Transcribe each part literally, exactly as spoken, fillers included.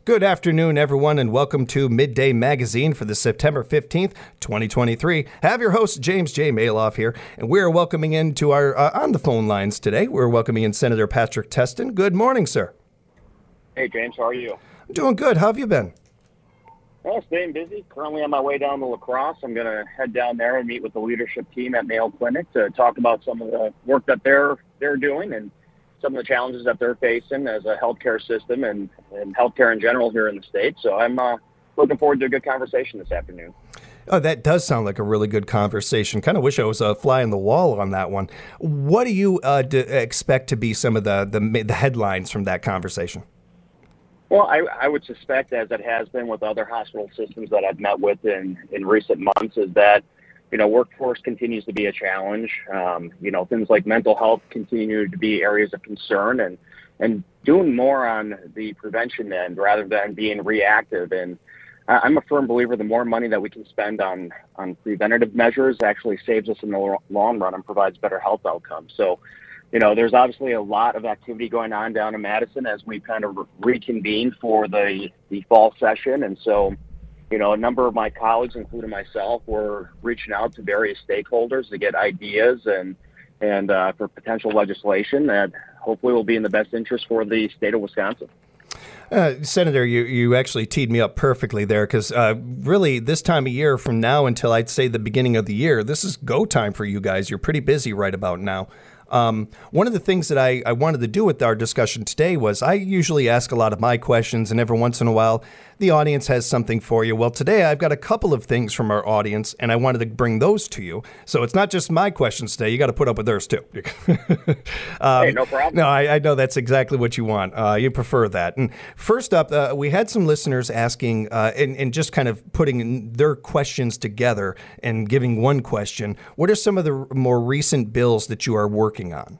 Good afternoon, everyone, and welcome to Midday Magazine for the September fifteenth, twenty twenty-three. I have your host, James J. Maloff here, and we're welcoming into our, uh, on the phone lines today, we're welcoming in Senator Patrick Testin. Good morning, sir. Hey, James, how are you? I'm doing good. How have you been? Well, staying busy. Currently on my way down to La Crosse. I'm going to head down there and meet with the leadership team at Mayo Clinic to talk about some of the work that they're they're doing and some of the challenges that they're facing as a healthcare system and, and healthcare in general here in the state. So I'm uh, looking forward to a good conversation this afternoon. Oh, that does sound like a really good conversation. Kind of wish I was a fly on the wall on that one. What do you uh, d- expect to be some of the, the the headlines from that conversation? Well, I, I would suspect, as it has been with other hospital systems that I've met with in, in recent months, is that, you know, workforce continues to be a challenge. Um, you know, things like mental health continue to be areas of concern, and, and doing more on the prevention end rather than being reactive. And I'm a firm believer the more money that we can spend on, on preventative measures actually saves us in the long run and provides better health outcomes. So, you know, there's obviously a lot of activity going on down in Madison as we kind of reconvene for the, the fall session. And so, you know, a number of my colleagues, including myself, were reaching out to various stakeholders to get ideas and and uh, for potential legislation that hopefully will be in the best interest for the state of Wisconsin. Uh, Senator, you, you actually teed me up perfectly there because uh, really this time of year from now until I'd say the beginning of the year, this is go time for you guys. You're pretty busy right about now. Um, one of the things that I, I wanted to do with our discussion today was I usually ask a lot of my questions, and every once in a while the audience has something for you. Well, today I've got a couple of things from our audience, and I wanted to bring those to you. So it's not just my questions today. You got to put up with theirs too. um, hey, no problem. No, I, I know that's exactly what you want. Uh, you prefer that. And first up, uh, we had some listeners asking uh, and, and just kind of putting their questions together and giving one question. What are some of the more recent bills that you are working on?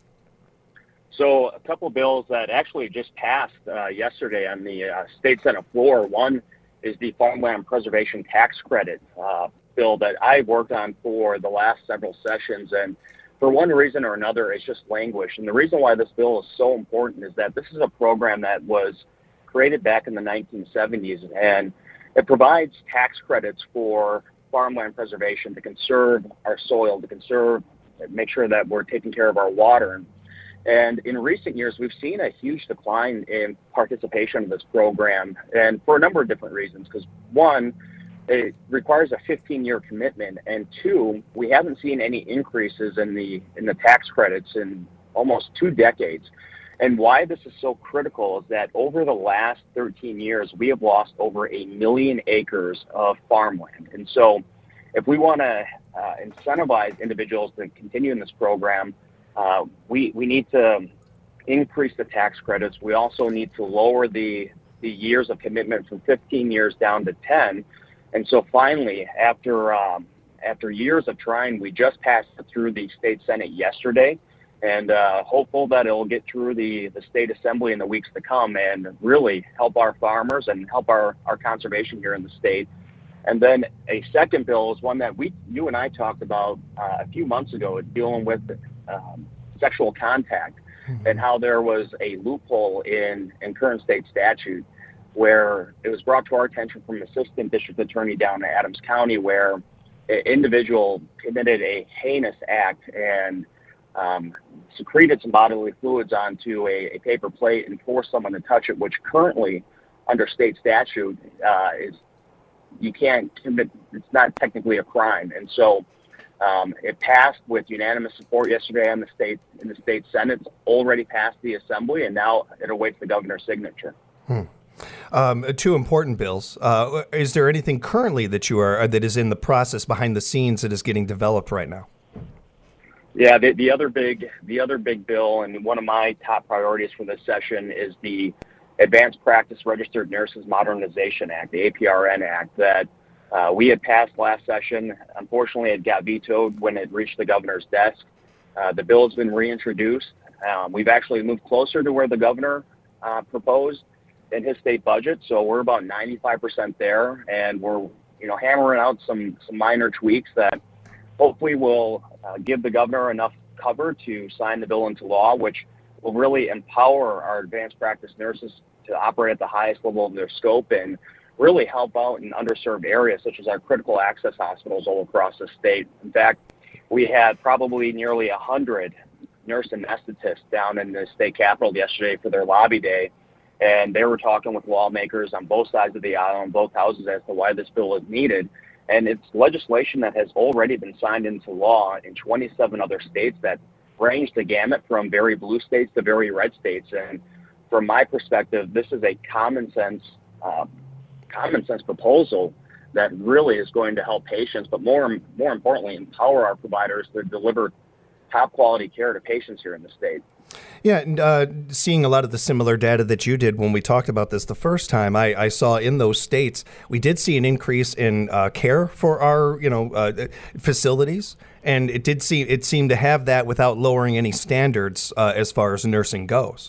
So a couple of bills that actually just passed uh, yesterday on the uh, state Senate floor. One is the Farmland Preservation Tax Credit uh, bill that I worked on for the last several sessions. And for one reason or another, it's just languished. And the reason why this bill is so important is that this is a program that was created back in the nineteen seventies, and it provides tax credits for farmland preservation to conserve our soil, to conserve, make sure that we're taking care of our water. And in recent years, we've seen a huge decline in participation in this program, and for a number of different reasons. Because one, it requires a fifteen-year commitment, and two, we haven't seen any increases in the in the tax credits in almost two decades. And why this is so critical is that over the last thirteen years, we have lost over a million acres of farmland. And so if we want to uh, incentivize individuals to continue in this program, Uh, we, we need to increase the tax credits. We also need to lower the, the years of commitment from fifteen years down to ten. And so finally, after, um, after years of trying, we just passed it through the state Senate yesterday, and uh, hopeful that it'll get through the, the state assembly in the weeks to come and really help our farmers and help our, our conservation here in the state. And then a second bill is one that we, you and I talked about uh, a few months ago, dealing with um, sexual contact, mm-hmm. and how there was a loophole in, in current state statute where it was brought to our attention from Assistant District Attorney down in Adams County, where an individual committed a heinous act and um, secreted some bodily fluids onto a, a paper plate and forced someone to touch it, which currently under state statute uh, is you can't commit, it's not technically a crime. And so um, it passed with unanimous support yesterday on the state, in the state Senate. It's already passed the assembly, and now it awaits the governor's signature. Hmm. Um, two important bills. Uh, is there anything currently that you are, that is in the process behind the scenes that is getting developed right now? Yeah, the, the other big, the other big bill, and one of my top priorities for this session, is the Advanced Practice Registered Nurses Modernization Act, the A P R N Act, that uh, we had passed last session. Unfortunately, it got vetoed when it reached the governor's desk. Uh, the bill has been reintroduced. Um, we've actually moved closer to where the governor uh, proposed in his state budget, so we're about ninety-five percent there, and we're you know hammering out some some minor tweaks that hopefully will uh, give the governor enough cover to sign the bill into law, which will really empower our advanced practice nurses to operate at the highest level of their scope and really help out in underserved areas such as our critical access hospitals all across the state. In fact, we had probably nearly one hundred nurse anesthetists down in the state capitol yesterday for their lobby day, and they were talking with lawmakers on both sides of the aisle in both houses as to why this bill is needed. And it's legislation that has already been signed into law in twenty-seven other states that range the gamut from very blue states to very red states. And from my perspective, this is a common sense uh, common sense proposal that really is going to help patients, but more more importantly, empower our providers to deliver top quality care to patients here in the state. Yeah, and uh, seeing a lot of the similar data that you did when we talked about this the first time, I, I saw in those states we did see an increase in uh, care for our you know uh, facilities, and it did seem it seemed to have that without lowering any standards uh, as far as nursing goes.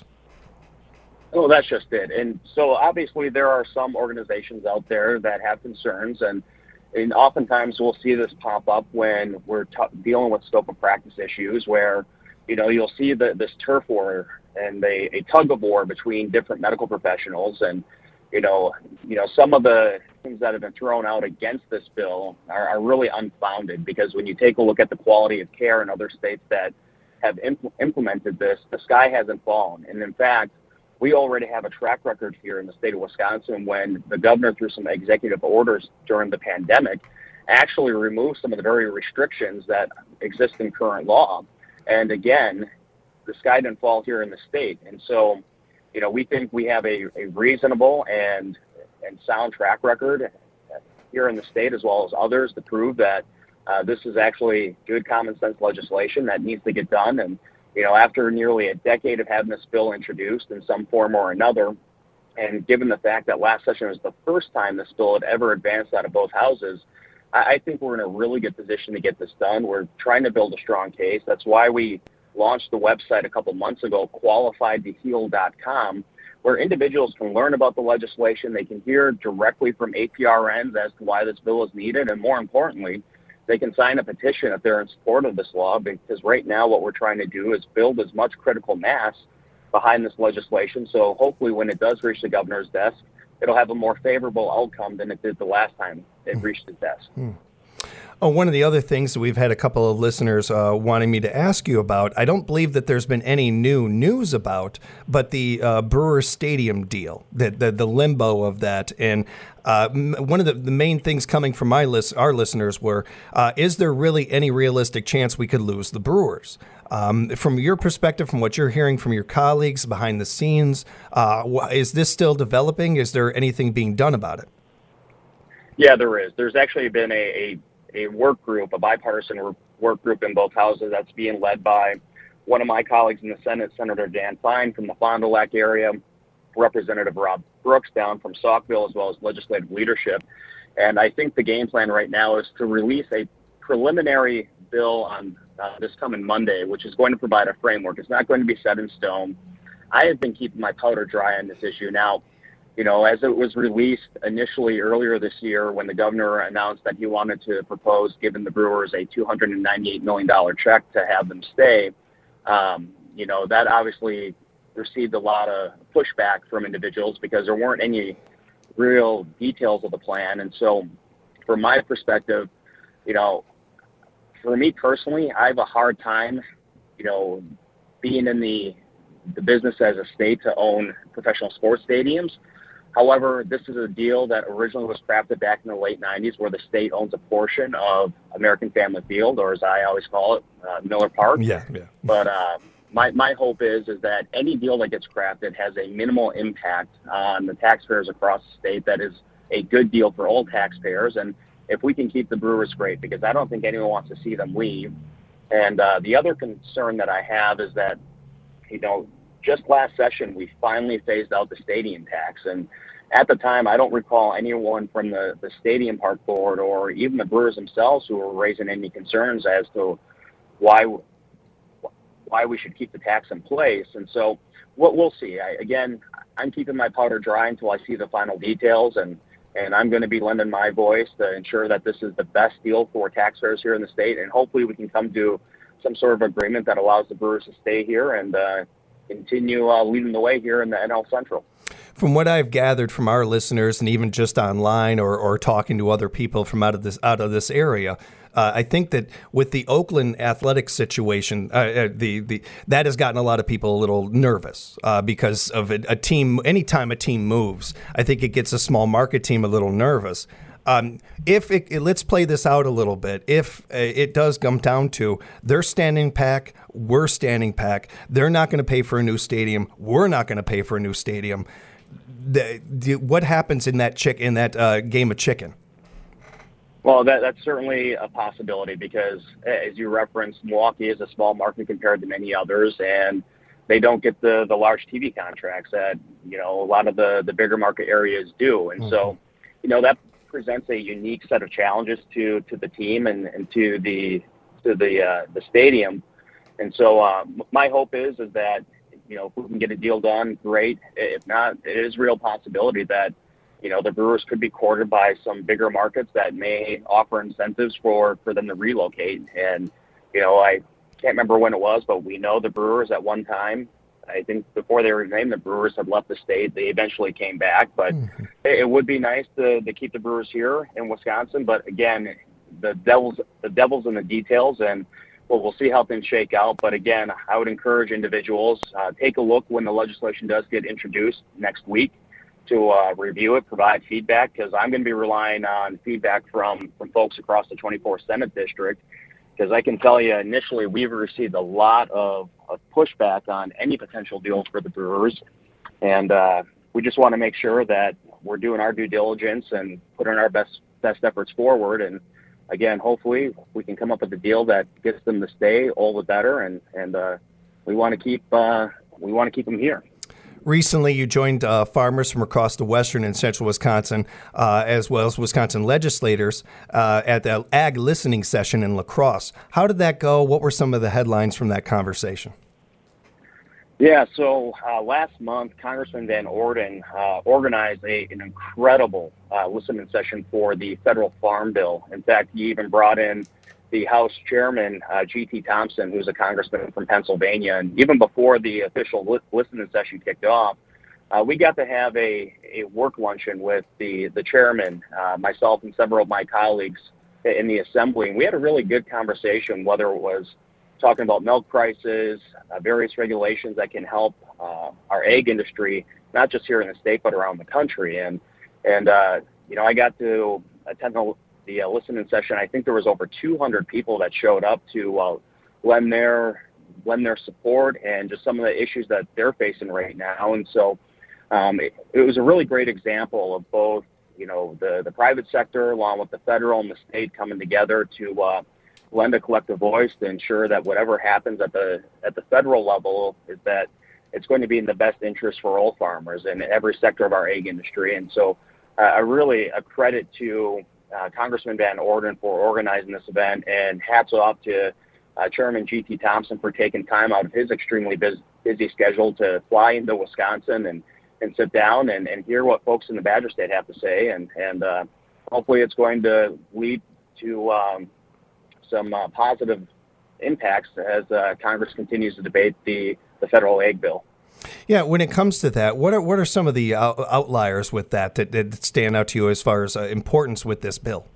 Oh, that's just it. And so obviously there are some organizations out there that have concerns, and, and oftentimes we'll see this pop up when we're t- dealing with scope of practice issues where, you know, you'll see the, this turf war and a, a tug of war between different medical professionals. And, you know, you know, some of the things that have been thrown out against this bill are, are really unfounded, because when you take a look at the quality of care in other states that have impl- implemented this, the sky hasn't fallen. And in fact, we already have a track record here in the state of Wisconsin when the governor, through some executive orders during the pandemic, actually removed some of the very restrictions that exist in current law. And again, the sky didn't fall here in the state. And so, you know, we think we have a, a reasonable and and sound track record here in the state, as well as others, to prove that uh, this is actually good common sense legislation that needs to get done. And you know, after nearly a decade of having this bill introduced in some form or another, and given the fact that last session was the first time this bill had ever advanced out of both houses, I, I think we're in a really good position to get this done. We're trying to build a strong case. That's why we launched the website a couple months ago, qualified to heal dot com, where individuals can learn about the legislation. They can hear directly from A P R Ns as to why this bill is needed, and more importantly, they can sign a petition if they're in support of this law, because right now what we're trying to do is build as much critical mass behind this legislation. So hopefully when it does reach the governor's desk, it'll have a more favorable outcome than it did the last time it reached his desk. Hmm. Oh, one of the other things that we've had a couple of listeners uh, wanting me to ask you about, I don't believe that there's been any new news about, but the uh, Brewers Stadium deal, the, the, the limbo of that. And uh, one of the, the main things coming from my list, our listeners were, uh, is there really any realistic chance we could lose the Brewers? Um, from your perspective, from what you're hearing from your colleagues behind the scenes, uh, is this still developing? Is there anything being done about it? Yeah, there is. There's actually been a, a a work group, a bipartisan work group in both houses that's being led by one of my colleagues in the Senate, Senator Dan Fine from the Fond du Lac area, Representative Rob Brooks down from Saukville, as well as legislative leadership. And I think the game plan right now is to release a preliminary bill on uh, this coming Monday, which is going to provide a framework. It's not going to be set in stone. I have been keeping my powder dry on this issue. Now, you know, as it was released initially earlier this year when the governor announced that he wanted to propose giving the Brewers a two hundred ninety-eight million dollars check to have them stay, um, you know, that obviously received a lot of pushback from individuals because there weren't any real details of the plan. And so from my perspective, you know, for me personally, I have a hard time, you know, being in the the business as a state to own professional sports stadiums. However, this is a deal that originally was crafted back in the late nineties, where the state owns a portion of American Family Field, or as I always call it, uh, Miller Park. Yeah, yeah. But uh, my my hope is is that any deal that gets crafted has a minimal impact on the taxpayers across the state. That is a good deal for all taxpayers, and if we can keep the Brewers, great, because I don't think anyone wants to see them leave. And uh, the other concern that I have is that, you know, just last session, we finally phased out the stadium tax. And at the time, I don't recall anyone from the, the Stadium Park Board or even the Brewers themselves who were raising any concerns as to why why we should keep the tax in place. And so what we'll see. I, again, I'm keeping my powder dry until I see the final details, and, and I'm going to be lending my voice to ensure that this is the best deal for taxpayers here in the state. And hopefully we can come to some sort of agreement that allows the Brewers to stay here and uh, continue uh, leading the way here in the N L Central. From what I've gathered from our listeners, and even just online or, or talking to other people from out of this out of this area, uh, I think that with the Oakland athletics situation, uh, uh, the the that has gotten a lot of people a little nervous uh, because of a, a team. Anytime a team moves, I think it gets a small market team a little nervous. Um, if it, it, let's play this out a little bit. If uh, it does come down to they're standing pack, we're standing pack. They're not going to pay for a new stadium. We're not going to pay for a new stadium. The, the, what happens in that chick in that uh, game of chicken? Well, that, that's certainly a possibility because, as you referenced, Milwaukee is a small market compared to many others, and they don't get the, the large T V contracts that you know a lot of the, the bigger market areas do, and mm-hmm. so you know that presents a unique set of challenges to, to the team and, and to the to the uh, the stadium. And so uh, my hope is is that you know if we can get a deal done, great. If not, it is a real possibility that you know the Brewers could be courted by some bigger markets that may offer incentives for, for them to relocate. And you know I can't remember when it was, but we know the Brewers at one time, I think before they were named, the Brewers had left the state. They eventually came back, but mm-hmm. it would be nice to, to keep the Brewers here in Wisconsin. But again, the devil's the devil's in the details, and well, we'll see how things shake out. But again, I would encourage individuals uh, take a look when the legislation does get introduced next week to uh, review it, provide feedback, because I'm going to be relying on feedback from from folks across the twenty-fourth Senate District. Because I can tell you, initially, we've received a lot of, of pushback on any potential deals for the Brewers. And uh, we just want to make sure that we're doing our due diligence and putting our best best efforts forward. And again, hopefully, we can come up with a deal that gets them to stay, all the better. And and uh, we want to keep uh, we want to keep them here. Recently, you joined uh, farmers from across the western and central Wisconsin, uh, as well as Wisconsin legislators, uh, at the Ag Listening Session in La Crosse. How did that go? What were some of the headlines from that conversation? Yeah, so uh, last month, Congressman Van Orden uh, organized a, an incredible uh, listening session for the federal farm bill. In fact, he even brought in the House Chairman, uh, G T Thompson, who's a congressman from Pennsylvania. And even before the official li- listening session kicked off, uh, we got to have a, a work luncheon with the, the chairman, uh, myself and several of my colleagues in the assembly. And we had a really good conversation, whether it was talking about milk prices, uh, various regulations that can help uh, our egg industry, not just here in the state, but around the country. And, and uh, you know, I got to attend the the uh, listening session. I think there was over two hundred people that showed up to uh, lend their lend their support and just some of the issues that they're facing right now. And so um, it, it was a really great example of both, you know, the, the private sector along with the federal and the state coming together to uh, lend a collective voice to ensure that whatever happens at the at the federal level is that it's going to be in the best interest for all farmers in every sector of our egg industry. And so uh, I really a credit to Uh, Congressman Van Orden for organizing this event, and hats off to uh, Chairman G T Thompson for taking time out of his extremely busy, busy schedule to fly into Wisconsin and, and sit down and, and hear what folks in the Badger State have to say. And, and uh, hopefully it's going to lead to um, some uh, positive impacts as uh, Congress continues to debate the, the federal egg bill. Yeah, when it comes to that, what are what are some of the out, outliers with that, that that stand out to you as far as uh, importance with this bill?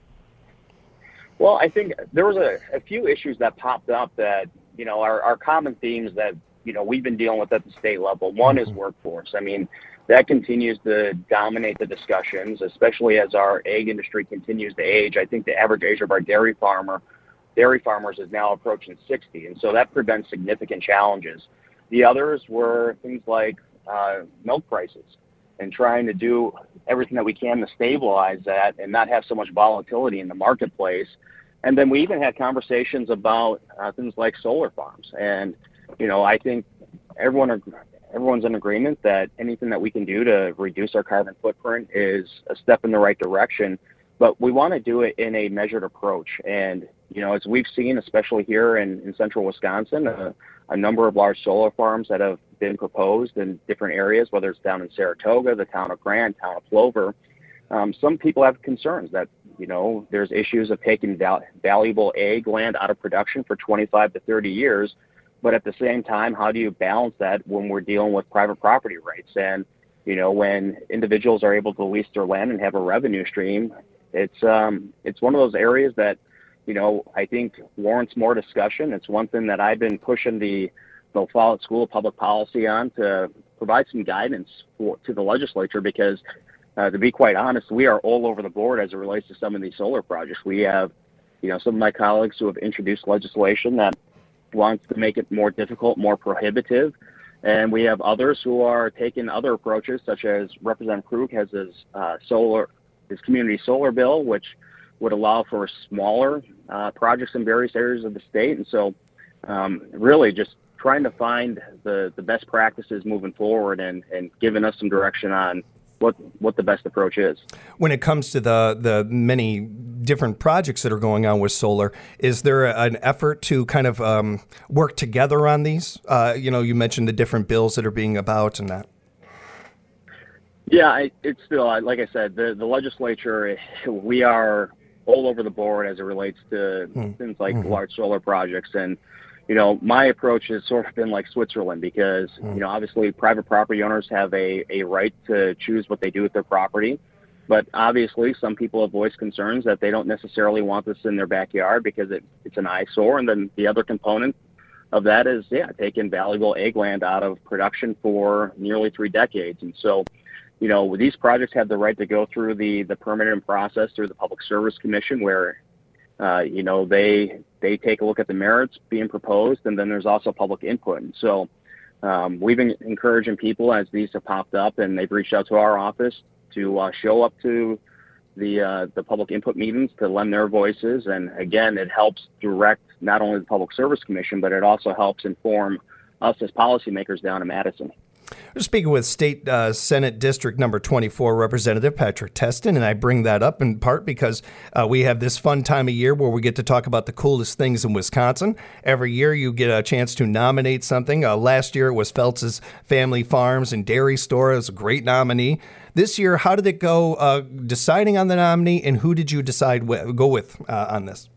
Well, I think there was a, a few issues that popped up that, you know, are, are common themes that, you know, we've been dealing with at the state level. One mm-hmm. is workforce. I mean, that continues to dominate the discussions, especially as our egg industry continues to age. I think the average age of our dairy farmer, dairy farmers is now approaching sixty, and so that prevents significant challenges. The others were things like uh, milk prices and trying to do everything that we can to stabilize that and not have so much volatility in the marketplace. And then we even had conversations about uh, things like solar farms. And, you know, I think everyone everyone's in agreement that anything that we can do to reduce our carbon footprint is a step in the right direction. But we want to do it in a measured approach. And, you know, as we've seen, especially here in, in central Wisconsin, uh, a number of large solar farms that have been proposed in different areas, whether it's down in Saratoga, the town of Grant, town of Plover. Um, some people have concerns that, you know, there's issues of taking val- valuable egg land out of production for twenty-five to thirty years. But at the same time, how do you balance that when we're dealing with private property rights? And you know, when individuals are able to lease their land and have a revenue stream, it's um, it's one of those areas that, you know, I think warrants more discussion. It's one thing that I've been pushing the the Follett School of Public Policy on to provide some guidance for, to the legislature, because uh, to be quite honest, we are all over the board as it relates to some of these solar projects. We have, you know, some of my colleagues who have introduced legislation that wants to make it more difficult, more prohibitive. And we have others who are taking other approaches, such as Representative Krug has his uh, solar, his community solar bill, which would allow for smaller uh, projects in various areas of the state. And so um, really just trying to find the, the best practices moving forward, and, and giving us some direction on what what the best approach is. When it comes to the the many different projects that are going on with solar, is there an effort to kind of um, work together on these? Uh, you know, you mentioned the different bills that are being about and that. Yeah, I, it's still, like I said, the, the legislature, we are all over the board as it relates to mm. things like mm-hmm. large solar projects. And, you know, my approach has sort of been like Switzerland, because, mm. you know, obviously private property owners have a, a right to choose what they do with their property. But obviously some people have voiced concerns that they don't necessarily want this in their backyard because it, it's an eyesore. And then the other component of that is, yeah, taking valuable ag land out of production for nearly three decades. And so, you know, these projects have the right to go through the, the permitting process through the Public Service Commission, where, uh, you know, they they take a look at the merits being proposed, and then there's also public input. And so um, we've been encouraging people as these have popped up, and they've reached out to our office to uh, show up to the uh, the public input meetings to lend their voices. And again, it helps direct not only the Public Service Commission, but it also helps inform us as policymakers down in Madison. We're speaking with State uh, Senate District Number twenty-four Representative Patrick Testin, and I bring that up in part because uh, we have this fun time of year where we get to talk about the coolest things in Wisconsin. Every year you get a chance to nominate something. Uh, last year it was Phelps' Family Farms and Dairy Store. It was a great nominee. This year, how did it go uh, deciding on the nominee, and who did you decide w- go with uh, on this?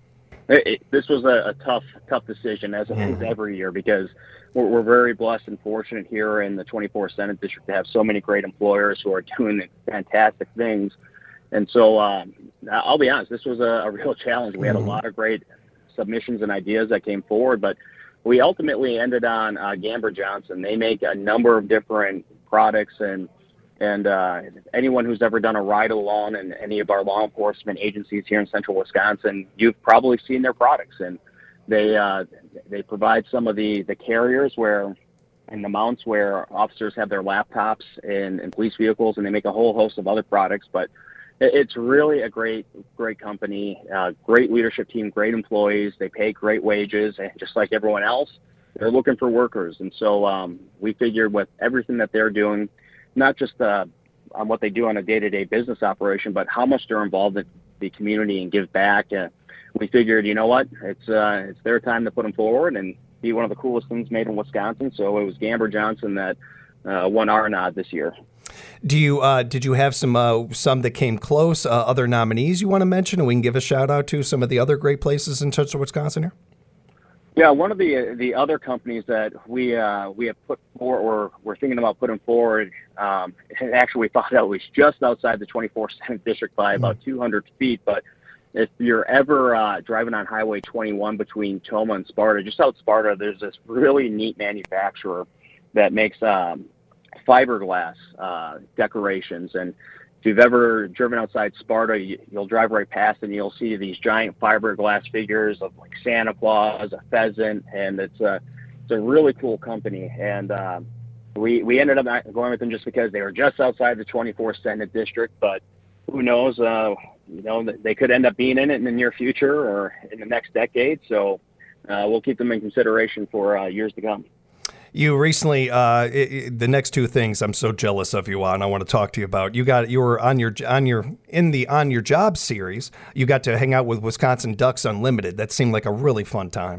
It, it, this was a, a tough, tough decision, as it is every year, because we're, we're very blessed and fortunate here in the twenty-four Senate District to have so many great employers who are doing fantastic things. And so um, I'll be honest, this was a, a real challenge. We had a lot of great submissions and ideas that came forward, but we ultimately ended on uh, Gamber Johnson. They make a number of different products, and And uh, anyone who's ever done a ride-along in any of our law enforcement agencies here in central Wisconsin, you've probably seen their products. And they uh, they provide some of the, the carriers where, and the mounts where officers have their laptops in, in police vehicles, and they make a whole host of other products. But it's really a great, great company, uh, great leadership team, great employees. They pay great wages, and just like everyone else, they're looking for workers. And so um, we figured with everything that they're doing, not just uh, on what they do on a day-to-day business operation, but how much they're involved in the community and give back. Uh, we figured, you know what, it's uh, it's their time to put them forward and be one of the coolest things made in Wisconsin. So it was Gamber Johnson that uh, won our nod this year. Do you uh, did you have some uh, some that came close? Uh, other nominees you want to mention, and we can give a shout out to some of the other great places in central Wisconsin here? Yeah, one of the the other companies that we uh, we have put forward, or we're thinking about putting forward, um, and actually we thought that was just outside the twenty-four Senate District by about two hundred feet. But if you're ever uh, driving on Highway twenty-one between Toma and Sparta, just out Sparta, there's this really neat manufacturer that makes um, fiberglass uh, decorations. And if you've ever driven outside Sparta, you, you'll drive right past and you'll see these giant fiberglass figures of like Santa Claus, a pheasant, and it's a it's a really cool company. And uh, we we ended up not going with them just because they were just outside the twenty-four Senate District. But who knows? Uh, you know, they could end up being in it in the near future or in the next decade. So uh, we'll keep them in consideration for uh, years to come. You recently, uh, it, it, the next two things I'm so jealous of you on, I want to talk to you about. You got, you were on your, on your, in the On Your Job series, you got to hang out with Wisconsin Ducks Unlimited. That seemed like a really fun time.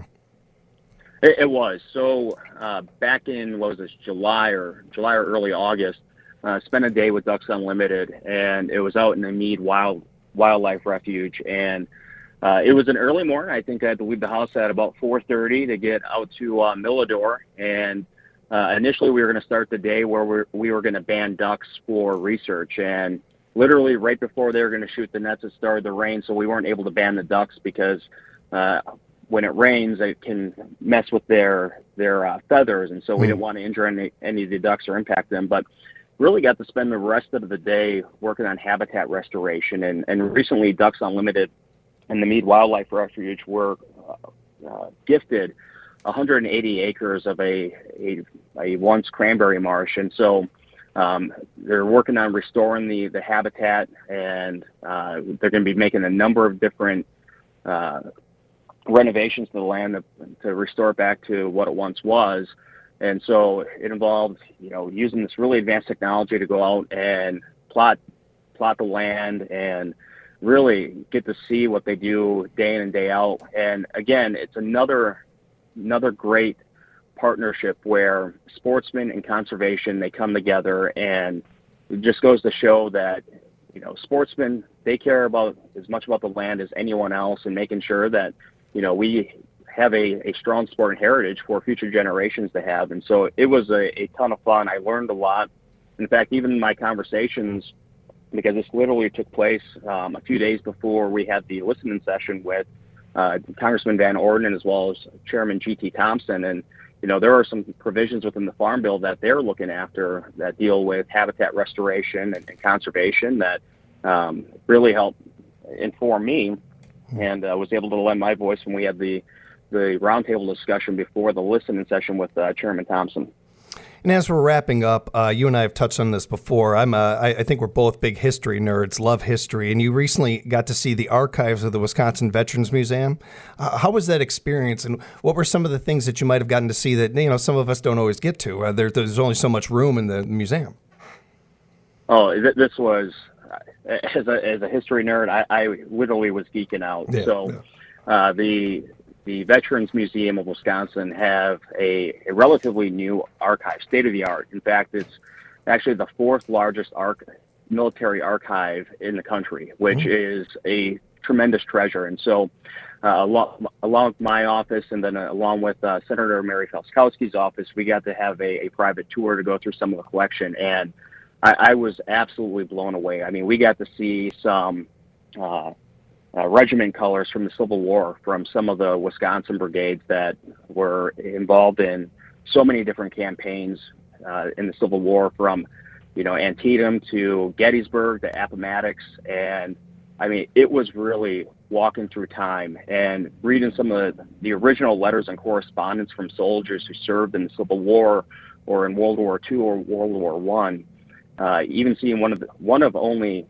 It, it was. So uh, back in, what was this, July or July or early August, uh, spent a day with Ducks Unlimited, and it was out in the Mead Wild Wildlife Refuge. And Uh, it was an early morning. I think I had to leave the house at about four thirty to get out to uh, Millador. And uh, initially we were going to start the day where we're, we were going to ban ducks for research, and literally right before they were going to shoot the nets, it started to rain, so we weren't able to ban the ducks because uh, when it rains, it can mess with their their uh, feathers, and so we mm. didn't want to injure any, any of the ducks or impact them. But really got to spend the rest of the day working on habitat restoration, and, and recently Ducks Unlimited and the Mead Wildlife Refuge were uh, uh, gifted one hundred eighty acres of a, a, a once cranberry marsh, and so Um, they're working on restoring the, the habitat, and uh, they're going to be making a number of different uh, renovations to the land to, to restore it back to what it once was. And so it involved, you know, using this really advanced technology to go out and plot plot the land and really get to see what they do day in and day out. And again, it's another another great partnership where sportsmen and conservation, they come together, and it just goes to show that, you know, sportsmen, they care about as much about the land as anyone else, and making sure that, you know, we have a, a strong sport and heritage for future generations to have. And so it was a, a ton of fun. I learned a lot. In fact, even in my conversations, because this literally took place um, a few days before we had the listening session with uh, Congressman Van Orden as well as Chairman G T Thompson. And you know, there are some provisions within the Farm Bill that they're looking after that deal with habitat restoration and, and conservation that um, really helped inform me, and uh, was able to lend my voice when we had the, the roundtable discussion before the listening session with uh, Chairman Thompson. And as we're wrapping up, uh, you and I have touched on this before. I'm, uh, I, I think we're both big history nerds, love history, and you recently got to see the archives of the Wisconsin Veterans Museum. Uh, how was that experience, and what were some of the things that you might have gotten to see that, you know, some of us don't always get to? Uh, there, there's only so much room in the museum. Oh, th- this was, as a as a history nerd, I, I literally was geeking out. Yeah, so yeah. Uh, the The Veterans Museum of Wisconsin have a, a relatively new archive, state-of-the-art. In fact, it's actually the fourth largest arch, military archive in the country, which mm-hmm. is a tremendous treasure. And so uh, along, along with my office, and then uh, along with uh, Senator Mary Felskowski's office, we got to have a, a private tour to go through some of the collection. And I, I was absolutely blown away. I mean, we got to see some uh, Uh, regiment colors from the Civil War from some of the Wisconsin brigades that were involved in so many different campaigns uh, in the Civil War, from, you know, Antietam to Gettysburg to Appomattox. And I mean, it was really walking through time and reading some of the, the original letters and correspondence from soldiers who served in the Civil War or in World War Two or World War One. Uh, even seeing one of the, one of only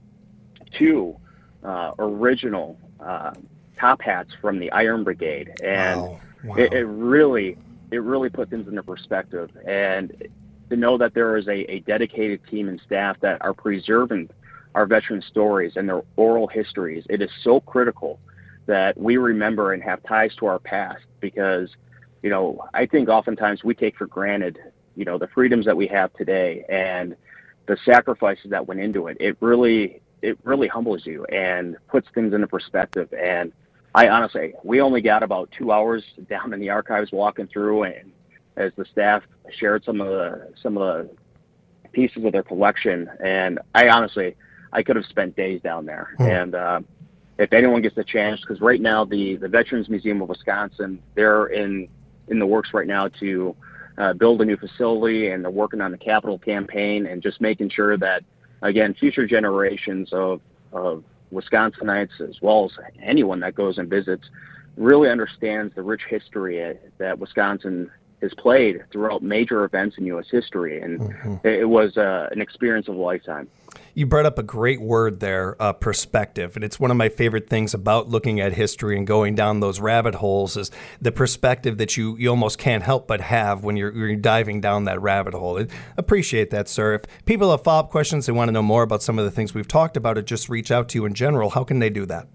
two Uh, original uh, top hats from the Iron Brigade, and wow. Wow. It, it really, it really put things into perspective. And to know that there is a, a dedicated team and staff that are preserving our veteran stories and their oral histories, it is so critical that we remember and have ties to our past. Because, you know, I think oftentimes we take for granted, you know, the freedoms that we have today and the sacrifices that went into it. It really. It really humbles you and puts things into perspective. And I honestly, we only got about two hours down in the archives walking through, and as the staff shared some of the some of the pieces of their collection, and I honestly, I could have spent days down there. Hmm. And uh, if anyone gets a chance, because right now the the Veterans Museum of Wisconsin, they're in in the works right now to uh, build a new facility, and they're working on the capital campaign and just making sure that, again, future generations of, of Wisconsinites, as well as anyone that goes and visits, really understands the rich history that Wisconsin has played throughout major events in U S history. And mm-hmm. it was uh, an experience of a lifetime. You brought up a great word there, uh, perspective. And it's one of my favorite things about looking at history and going down those rabbit holes is the perspective that you, you almost can't help but have when you're, you're diving down that rabbit hole. I appreciate that, sir. If people have follow-up questions, they want to know more about some of the things we've talked about, or just reach out to you in general, how can they do that?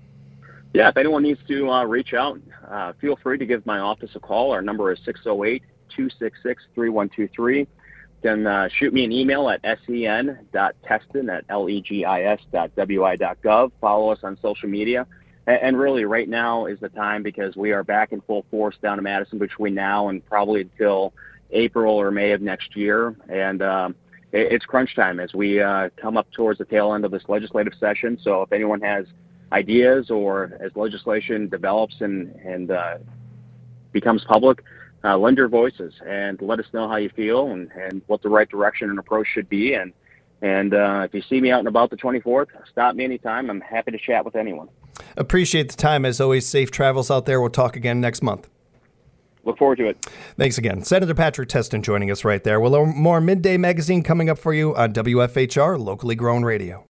Yeah, if anyone needs to uh, reach out, uh, feel free to give my office a call. Our number is six oh eight, two six six, three one two three. Then uh, shoot me an email at sen.teston at legis dot wi dot gov. Follow us on social media. And, and really, right now is the time, because we are back in full force down in Madison between now and probably until April or May of next year. And um, it, it's crunch time as we uh, come up towards the tail end of this legislative session. So if anyone has ideas or as legislation develops and, and uh, becomes public, uh, lend your voices and let us know how you feel and, and what the right direction and approach should be. And And uh, if you see me out and about the twenty-fourth, stop me anytime. I'm happy to chat with anyone. Appreciate the time. As always, safe travels out there. We'll talk again next month. Look forward to it. Thanks again. Senator Patrick Testin joining us right there. We'll learn more Midday Magazine coming up for you on W F H R, locally grown radio.